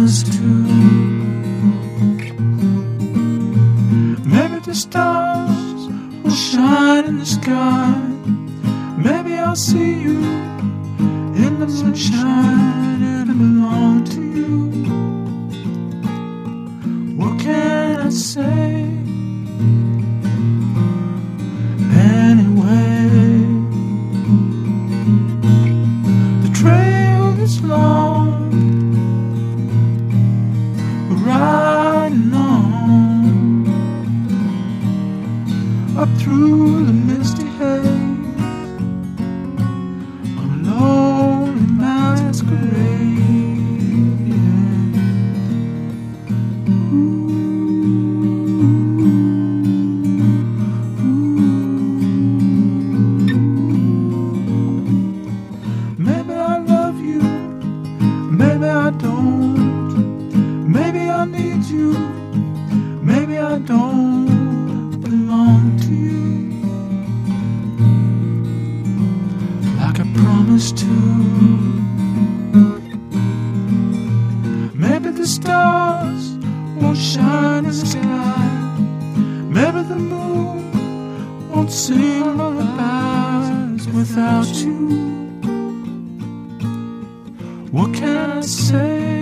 promise to. Maybe the stars will shine in the sky. Maybe I'll see you in the sunshine and I belong to you. What can I say? Anyway, the trail is long, we're riding on up through the misty haze on a lonely masquerade. Maybe I love you, maybe I don't. Maybe I need you, maybe I don't belong to you like I promised to. Maybe the stars won't shine in the sky. Maybe the moon won't sing lullabies without you. What can I say?